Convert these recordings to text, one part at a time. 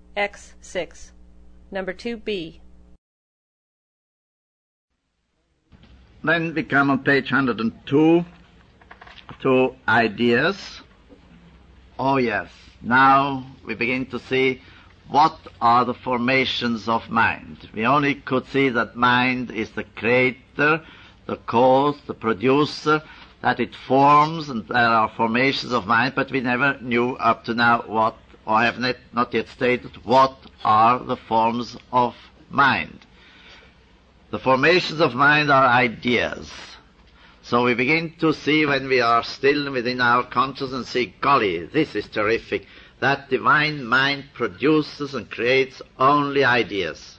X6. Number 2B. Then we come on page 102 to ideas. Oh yes, now we begin to see what are the formations of mind. We only could see that mind is the creator, the cause, the producer, that it forms, and there are formations of mind, but we never knew up to now what, or have not yet stated, what are the forms of mind. The formations of mind are ideas. So we begin to see, when we are still within our consciousness, see, golly, this is terrific. That divine mind produces and creates only ideas.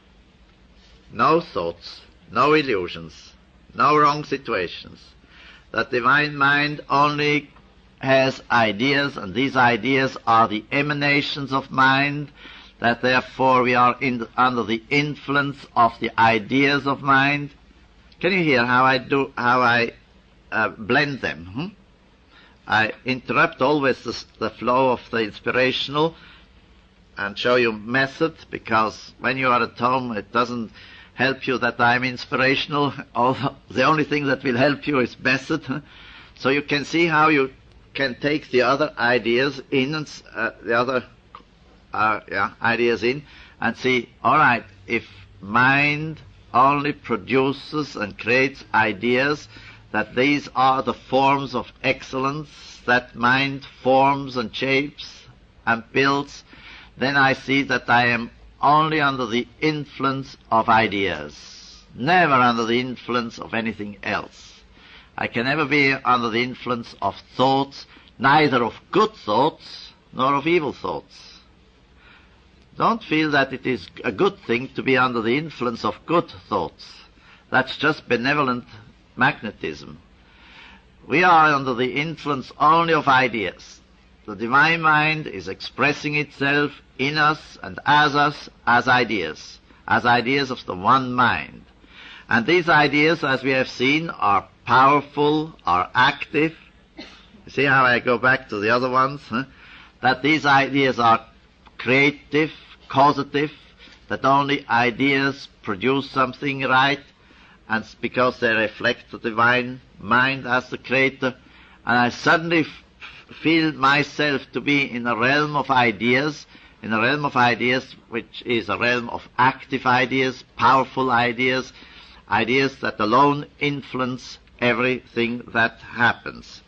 No thoughts, no illusions, no wrong situations. That divine mind only has ideas, and these ideas are the emanations of mind, that therefore we are under the influence of the ideas of mind. Can you hear how I blend them? I interrupt always the flow of the inspirational and show you method, because when you are at home it doesn't help you that I'm inspirational. The only thing that will help you is method. So you can see how you can take the other ideas in, and ideas in, and see, all right, if mind only produces and creates ideas, that these are the forms of excellence, that mind forms and shapes and builds, then I see that I am only under the influence of ideas, never under the influence of anything else. I can never be under the influence of thoughts, neither of good thoughts nor of evil thoughts. Don't feel that it is a good thing to be under the influence of good thoughts. That's just benevolent magnetism. We are under the influence only of ideas. The divine mind is expressing itself in us and as us as ideas of the one mind. And these ideas, as we have seen, are powerful, are active. You see how I go back to the other ones? That these ideas are creative, causative, that only ideas produce something right, and because they reflect the divine mind as the creator. And I suddenly feel myself to be in a realm of ideas, which is a realm of active ideas, powerful ideas, ideas that alone influence everything that happens.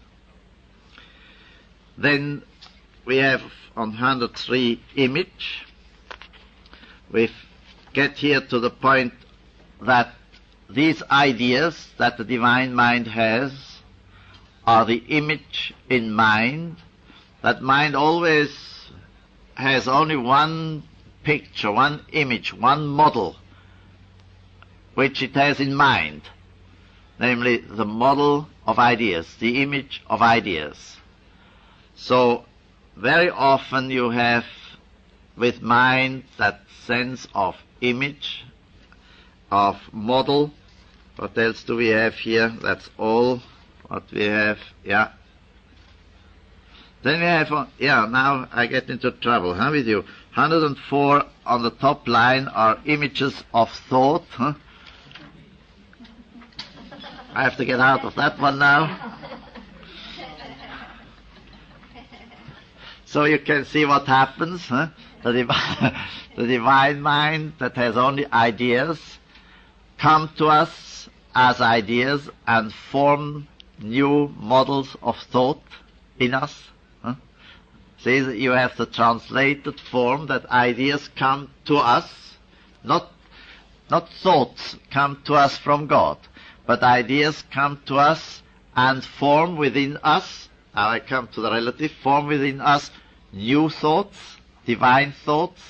Then we have on 103 image. We get here to the point that these ideas that the divine mind has are the image in mind, that mind always has only one picture, one image, one model, which it has in mind, namely the model of ideas, the image of ideas. So very often you have with mind that sense of image, of model. What else do we have here? That's all what we have, yeah. Then we have, now I get into trouble, with you. 104 on the top line are images of thought, I have to get out of that one now. So you can see what happens, the divine mind that has only ideas come to us as ideas and form new models of thought in us. See, you have the translated form that ideas come to us, not thoughts come to us from God, but ideas come to us and form within us. Now I come to the relative, form within us new thoughts, divine thoughts,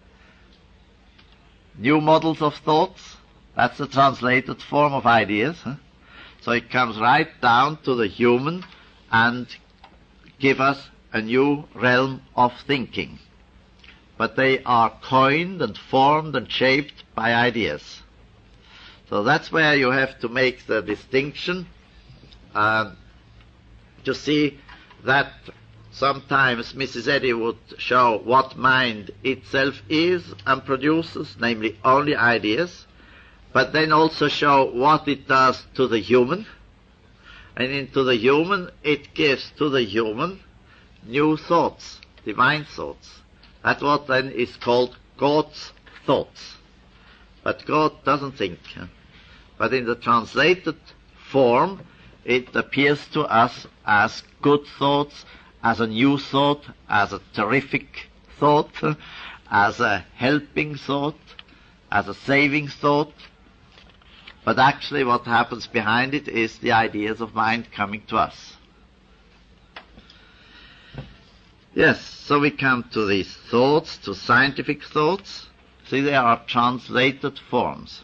new models of thoughts. That's the translated form of ideas. So it comes right down to the human and give us a new realm of thinking. But they are coined and formed and shaped by ideas. So that's where you have to make the distinction, to see that sometimes Mrs. Eddy would show what mind itself is and produces, namely only ideas, but then also show what it does to the human. And into the human, it gives to the human new thoughts, divine thoughts. That's what then is called God's thoughts. But God doesn't think. But in the translated form, it appears to us as good thoughts, as a new thought, as a terrific thought, as a helping thought, as a saving thought. But actually what happens behind it is the ideas of mind coming to us. Yes, so we come to these thoughts, to scientific thoughts. See, they are translated forms.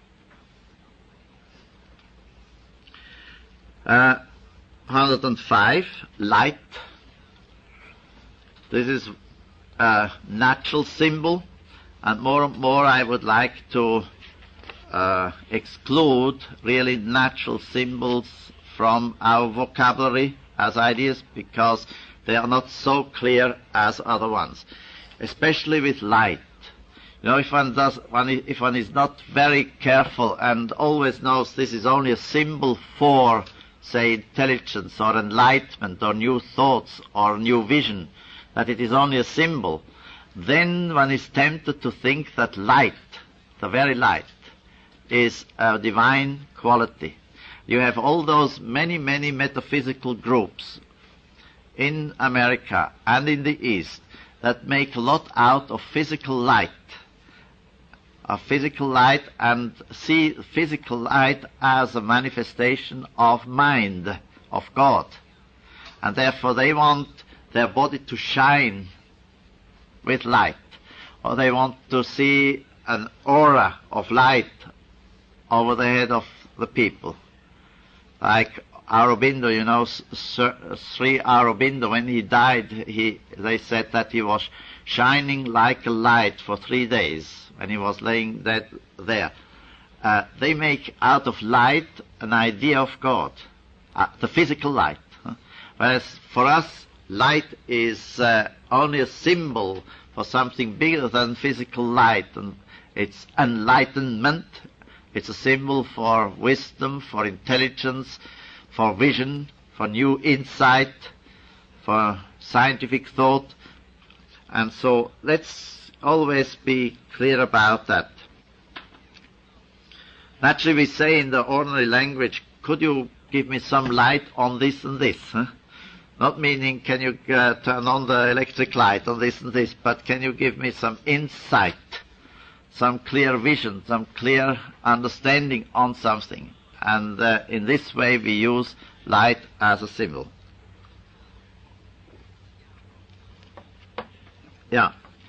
105, light. This is a natural symbol, and more I would like to exclude really natural symbols from our vocabulary as ideas, because they are not so clear as other ones, especially with light. You know, if one is not very careful and always knows this is only a symbol for, say, intelligence or enlightenment or new thoughts or new vision, that it is only a symbol, then one is tempted to think that light, the very light, is a divine quality. You have all those many metaphysical groups in America and in the East that make a lot out of physical light, and see physical light as a manifestation of mind, of God. And therefore they want their body to shine with light, or they want to see an aura of light over the head of the people. Like Aurobindo, you know, Sri Aurobindo, when he died, they said that he was shining like a light for 3 days when he was laying dead there. They make out of light an idea of God, the physical light. Whereas for us, light is only a symbol for something bigger than physical light, and it's enlightenment. It's a symbol for wisdom, for intelligence, for vision, for new insight, for scientific thought. And so let's always be clear about that. Naturally, we say in the ordinary language, could you give me some light on this and this? Huh? Not meaning, can you turn on the electric light on this and this, but can you give me some insight, some clear vision, some clear understanding on something? And in this way we use light as a symbol. Yeah.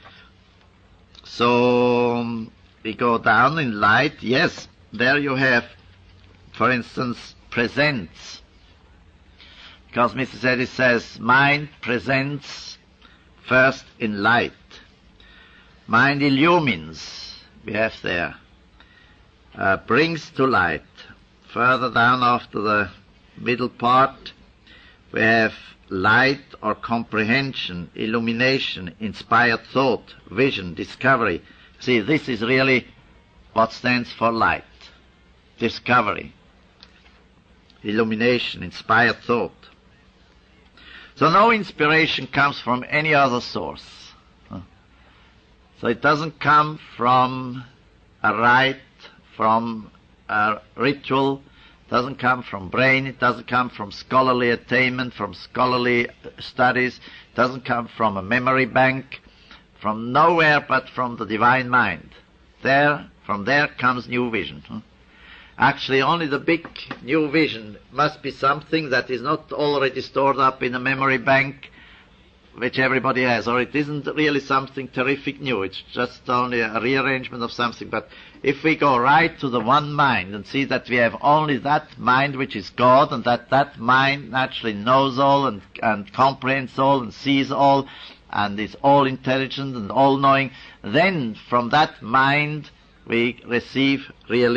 So we go down in light. Yes, there you have, for instance, presents. Because Mrs. Eddy says, mind presents first in light. Mind illumines, we have there. Brings to light. Further down after the middle part, we have light or comprehension, illumination, inspired thought, vision, discovery. See, this is really what stands for light. Discovery, illumination, inspired thought. So no inspiration comes from any other source. So it doesn't come from a rite, from a ritual, doesn't come from brain, it doesn't come from scholarly attainment, from scholarly studies, it doesn't come from a memory bank, from nowhere but from the divine mind. From there comes new vision. Actually, only the big new vision must be something that is not already stored up in a memory bank, which everybody has, or it isn't really something terrific new, it's just only a rearrangement of something. But if we go right to the one mind and see that we have only that mind which is God, and that mind naturally knows all and comprehends all and sees all and is all intelligent and all knowing, then from that mind we receive really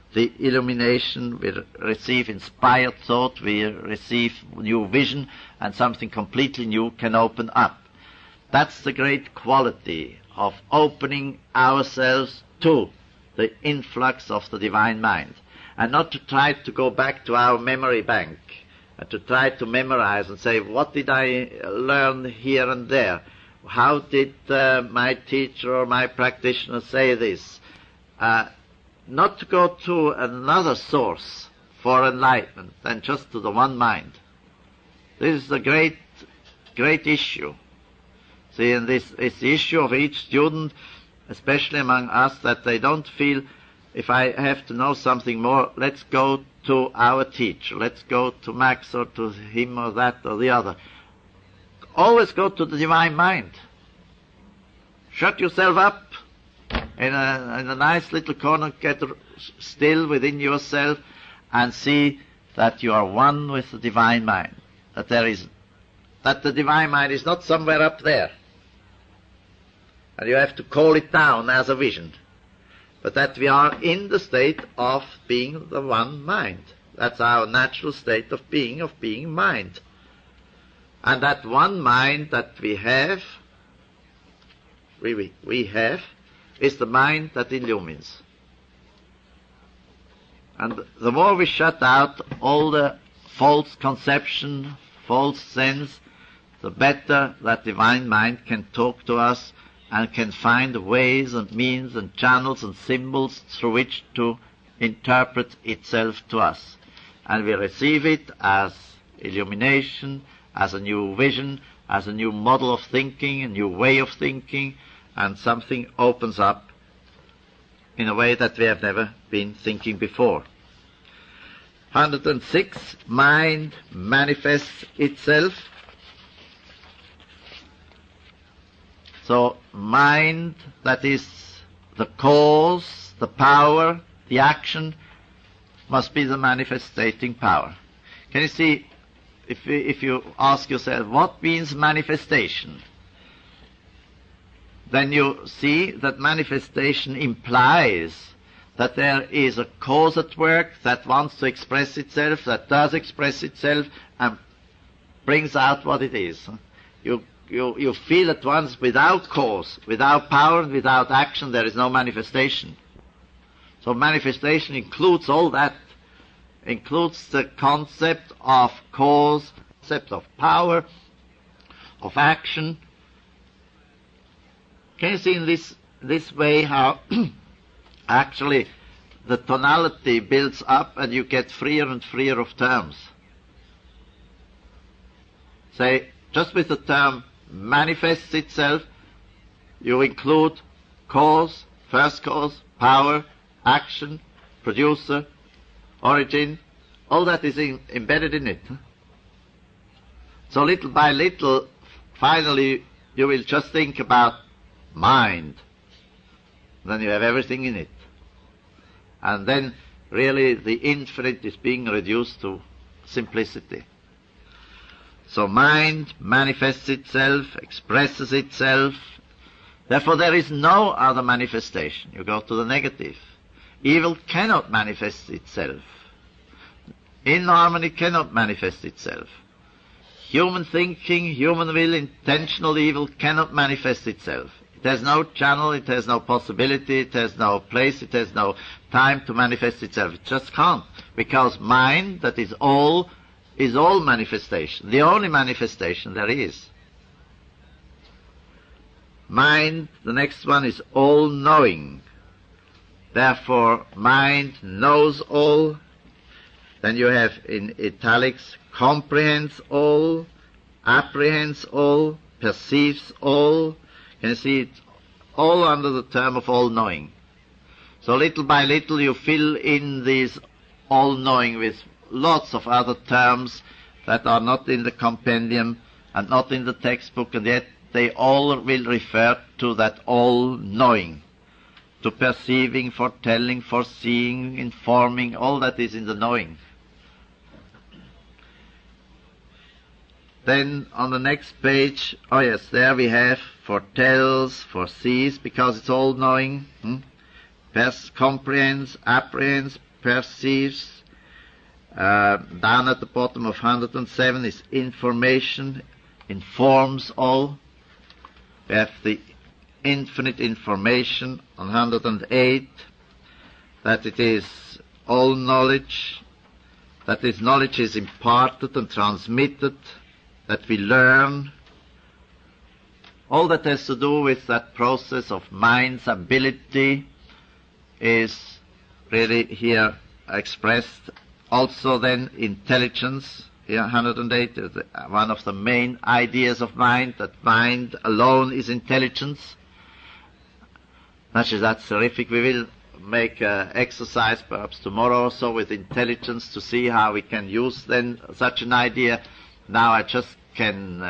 the illumination, we receive inspired thought, we receive new vision, and something completely new can open up. That's the great quality of opening ourselves to the influx of the divine mind, and not to try to go back to our memory bank, and to try to memorize and say, what did I learn here and there? How did my teacher or my practitioner say this? Not to go to another source for enlightenment than just to the one mind. This is the great issue. See, and this is the issue of each student, especially among us, that they don't feel, if I have to know something more, let's go to our teacher, let's go to Max or to him or that or the other. Always go to the divine mind. Shut yourself up in a nice little corner, get still within yourself and see that you are one with the divine mind. That the divine mind is not somewhere up there, and you have to call it down as a vision, but that we are in the state of being the one mind. That's our natural state of being mind. And that one mind that we have is the mind that illumines. And the more we shut out all the false conception, false sense, the better that divine mind can talk to us and can find ways and means and channels and symbols through which to interpret itself to us. And we receive it as illumination, as a new vision, as a new model of thinking, a new way of thinking, and something opens up in a way that we have never been thinking before. 106, mind manifests itself. So mind, that is the cause, the power, the action, must be the manifesting power. Can you see, if you ask yourself, what means manifestation? Then you see that manifestation implies that there is a cause at work that wants to express itself, that does express itself, and brings out what it is. You feel at once, without cause, without power, and without action, there is no manifestation. So manifestation includes all that, includes the concept of cause, concept of power, of action. Can you see in this way how actually the tonality builds up and you get freer and freer of terms? Say, just with the term manifests itself, you include cause, first cause, power, action, producer, origin, all that is embedded in it. So little by little, finally, you will just think about mind. Then you have everything in it. And then really the infinite is being reduced to simplicity. So mind manifests itself, expresses itself. Therefore there is no other manifestation. You go to the negative. Evil cannot manifest itself. Inharmony cannot manifest itself. Human thinking, human will, intentional evil cannot manifest itself. It has no channel, it has no possibility, it has no place, it has no time to manifest itself. It just can't. Because mind, that is all manifestation. The only manifestation there is. Mind, the next one, is all-knowing. Therefore, mind knows all. Then you have in italics, comprehends all, apprehends all, perceives all. Can you see it? All under the term of all-knowing. So little by little you fill in this all-knowing with lots of other terms that are not in the compendium and not in the textbook, and yet they all will refer to that all-knowing, to perceiving, foretelling, foreseeing, informing, all that is in the knowing. Then on the next page, oh yes, there we have foretells, foresees, because it's all-knowing, comprehends, apprehends, perceives. Down at the bottom of 107 is information, informs all. We have the infinite information on 108, that it is all knowledge, that this knowledge is imparted and transmitted, that we learn. All that has to do with that process of mind's ability is really here expressed. Also then intelligence, here 108 is one of the main ideas of mind, that mind alone is intelligence. Actually, that's terrific. We will make an exercise perhaps tomorrow or so with intelligence to see how we can use then such an idea. Now I just can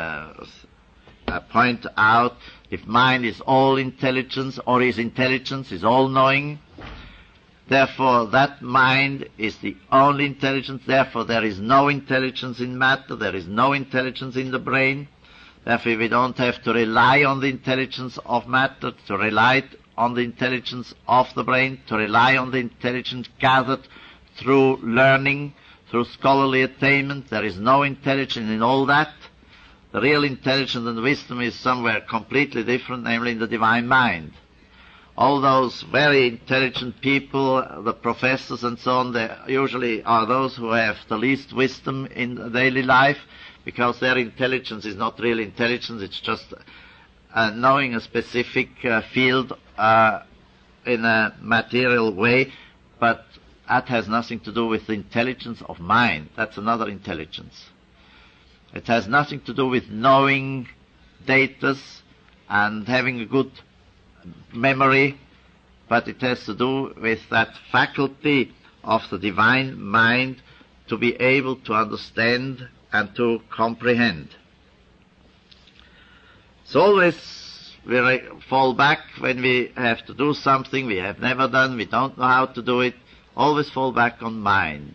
point out, if mind is all intelligence, or is intelligence, is all-knowing, therefore that mind is the only intelligence, therefore there is no intelligence in matter, there is no intelligence in the brain, therefore we don't have to rely on the intelligence of matter, to rely on the intelligence of the brain, to rely on the intelligence gathered through learning, through scholarly attainment. There is no intelligence in all that. The real intelligence and wisdom is somewhere completely different, namely in the divine mind. All those very intelligent people, the professors and so on, they usually are those who have the least wisdom in daily life, because their intelligence is not real intelligence, it's just knowing a specific field in a material way, but that has nothing to do with the intelligence of mind. That's another intelligence. It has nothing to do with knowing data and having a good memory, but it has to do with that faculty of the divine mind to be able to understand and to comprehend. So always we fall back when we have to do something we have never done, we don't know how to do it, always fall back on mind.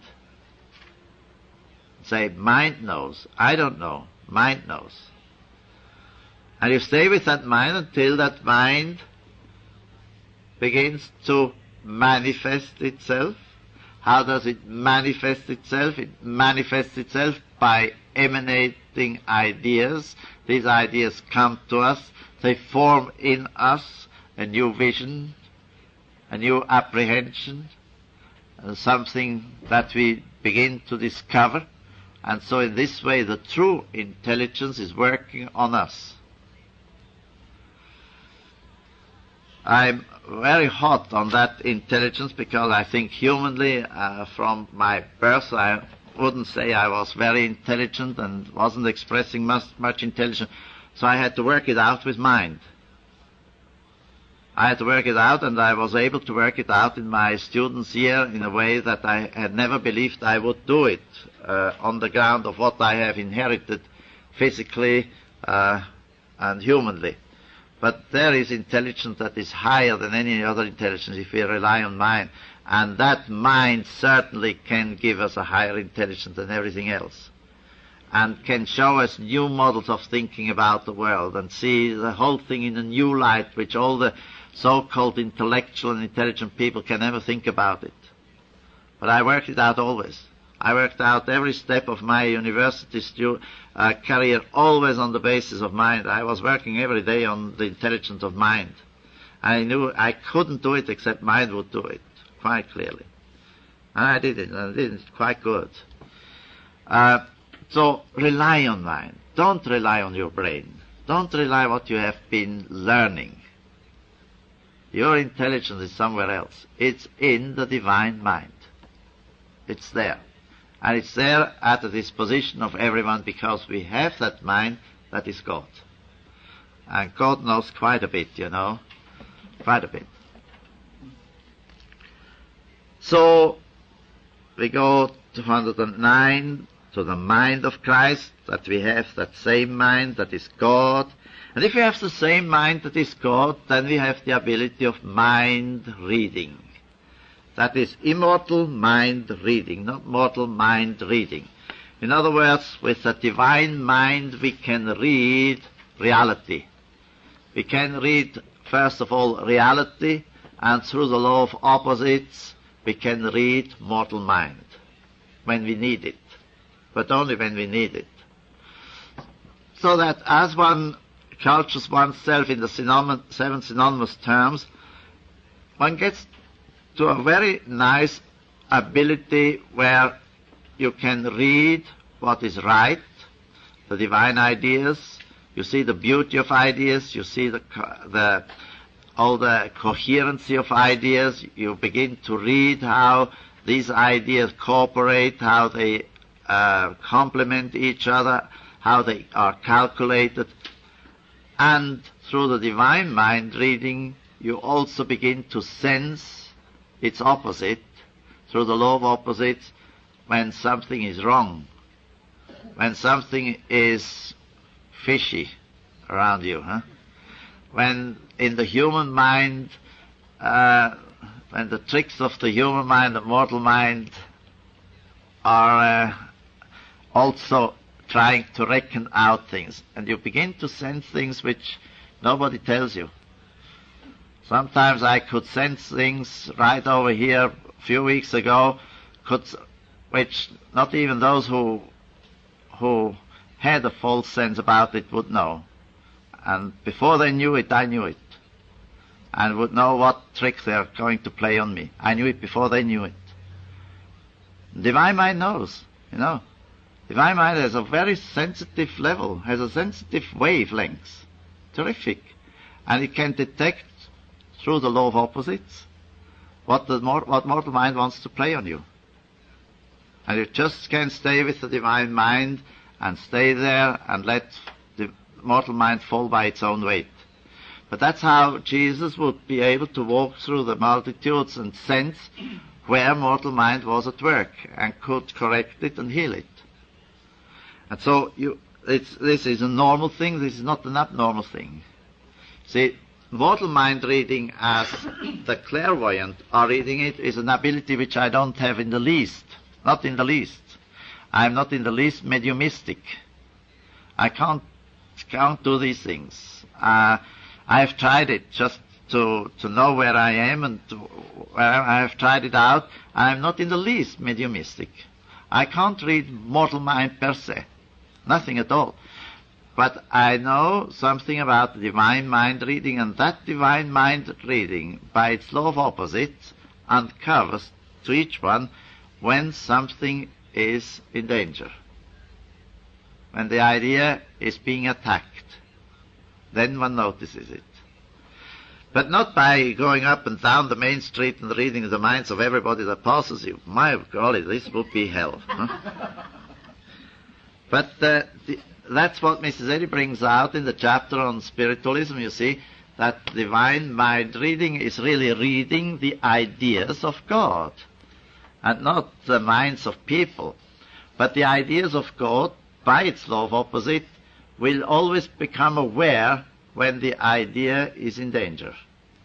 Say, mind knows. I don't know. Mind knows. And you stay with that mind until that mind begins to manifest itself. How does it manifest itself? It manifests itself by emanating ideas. These ideas come to us. They form in us a new vision, a new apprehension, something that we begin to discover. And so in this way, the true intelligence is working on us. I'm very hot on that intelligence because I think humanly, from my birth, I wouldn't say I was very intelligent and wasn't expressing much intelligence. So I had to work it out with mind. I had to work it out, and I was able to work it out in my students' year in a way that I had never believed I would do it, on the ground of what I have inherited physically and humanly. But there is intelligence that is higher than any other intelligence if we rely on mind, and that mind certainly can give us a higher intelligence than everything else, and can show us new models of thinking about the world and see the whole thing in a new light, which all the so-called intellectual and intelligent people can never think about it. But I worked it out always. I worked out every step of my university career always on the basis of mind. I was working every day on the intelligence of mind. I knew I couldn't do it except mind would do it, quite clearly. And I did it, and I did it quite good. So rely on mind. Don't rely on your brain. Don't rely on what you have been learning. Your intelligence is somewhere else. It's in the divine mind. It's there. And it's there at the disposition of everyone because we have that mind that is God. And God knows quite a bit, you know. Quite a bit. So we go to 109, to the mind of Christ, that we have that same mind that is God. And if we have the same mind that is God, then we have the ability of mind reading. That is immortal mind reading, not mortal mind reading. In other words, with the divine mind we can read reality. We can read, first of all, reality, and through the law of opposites, we can read mortal mind when we need it, but only when we need it. So that as one cultures oneself in the seven synonymous terms, one gets to a very nice ability where you can read what is right, the divine ideas, you see the beauty of ideas, you see all the coherency of ideas, you begin to read how these ideas cooperate, how they complement each other, how they are calculated. And through the divine mind reading, you also begin to sense its opposite, through the law of opposites, when something is wrong, when something is fishy around you, when in the human mind, when the tricks of the human mind, the mortal mind, are also trying to reckon out things, and you begin to sense things which nobody tells you. Sometimes I could sense things right over here a few weeks ago, which not even those who had a false sense about it would know. And before they knew it, I knew it, and would know what tricks they are going to play on me. I knew it before they knew it. Divine mind knows, Divine mind has a very sensitive level, has a sensitive wavelength, terrific, and it can detect through the law of opposites what mortal mind wants to play on you. And you just can't stay with the divine mind and stay there and let the mortal mind fall by its own weight. But that's how Jesus would be able to walk through the multitudes and sense where mortal mind was at work and could correct it and heal it. And so this is a normal thing, this is not an abnormal thing. See, mortal mind reading as the clairvoyant are reading it is an ability which I don't have in the least. Not in the least. I am not in the least mediumistic. I can't do these things. I have tried it just to know where I am, and I have tried it out. I am not in the least mediumistic. I can't read mortal mind per se. Nothing at all. But I know something about the divine mind reading, and that divine mind reading, by its law of opposites, uncovers to each one when something is in danger, when the idea is being attacked. Then one notices it. But not by going up and down the main street and reading the minds of everybody that passes you. My golly, this would be hell. But that's what Mrs. Eddy brings out in the chapter on spiritualism, you see, that divine mind reading is really reading the ideas of God, and not the minds of people. But the ideas of God, by its law of opposite, will always become aware when the idea is in danger.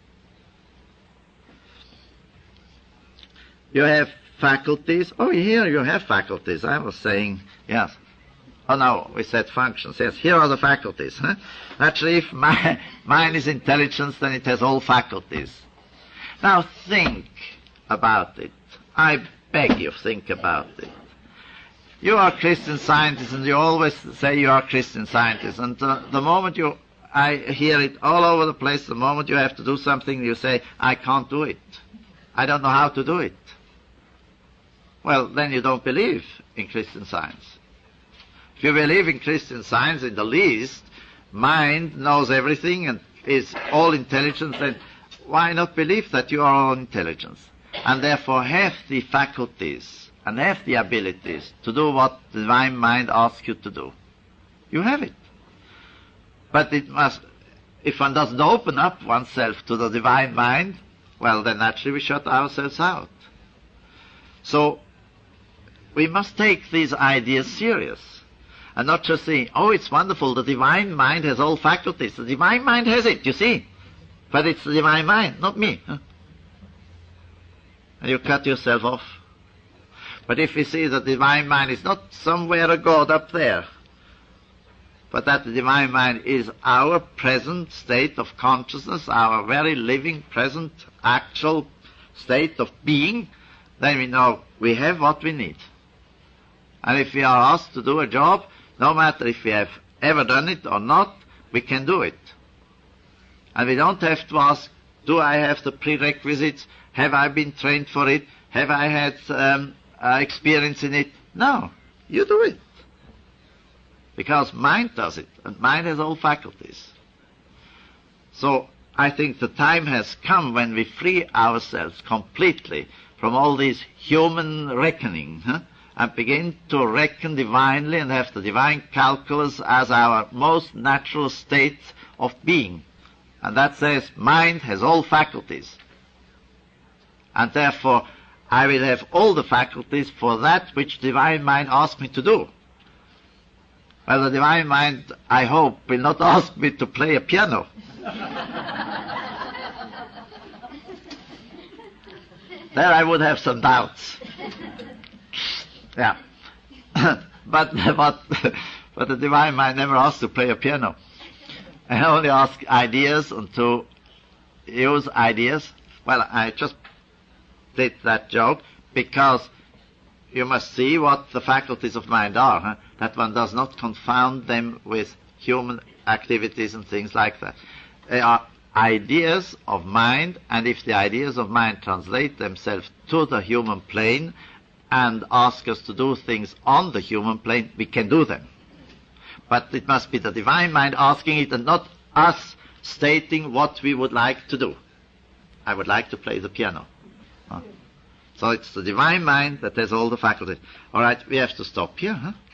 You have faculties. Oh, here you have faculties. I was saying, yes. Oh, no, we said functions. Yes, here are the faculties. Actually, if mine is intelligence, then it has all faculties. Now think about it. I beg you, think about it. You are Christian Scientists, and you always say you are Christian Scientists. And the moment I hear it all over the place, the moment you have to do something, you say, I can't do it. I don't know how to do it. Well, then you don't believe in Christian Science. If you believe in Christian Science in the least, mind knows everything and is all intelligence, then why not believe that you are all intelligence, and therefore have the faculties and have the abilities to do what the divine mind asks you to do? You have it. But it must, if one doesn't open up oneself to the divine mind, well, then naturally we shut ourselves out. So we must take these ideas serious. And not just saying, oh, it's wonderful, the divine mind has all faculties. The divine mind has it, you see. But it's the divine mind, not me. And you cut yourself off. But if we see the divine mind is not somewhere a God up there, but that the divine mind is our present state of consciousness, our very living, present, actual state of being, then we know we have what we need. And if we are asked to do a job, no matter if we have ever done it or not, we can do it. And we don't have to ask, do I have the prerequisites? Have I been trained for it? Have I had experience in it? No, you do it. Because mind does it, and mind has all faculties. So I think the time has come when we free ourselves completely from all this human reckoning, and begin to reckon divinely and have the divine calculus as our most natural state of being. And that says mind has all faculties. And therefore I will have all the faculties for that which divine mind asks me to do. Well, the divine mind, I hope, will not ask me to play a piano. There I would have some doubts. Yeah. but the divine mind never asks to play a piano. I only ask ideas and to use ideas. Well, I just did that joke because you must see what the faculties of mind are, that one does not confound them with human activities and things like that. They are ideas of mind, and if the ideas of mind translate themselves to the human plane and ask us to do things on the human plane, we can do them. But it must be the divine mind asking it and not us stating what we would like to do. I would like to play the piano. So it's the divine mind that has all the faculties. All right, we have to stop here,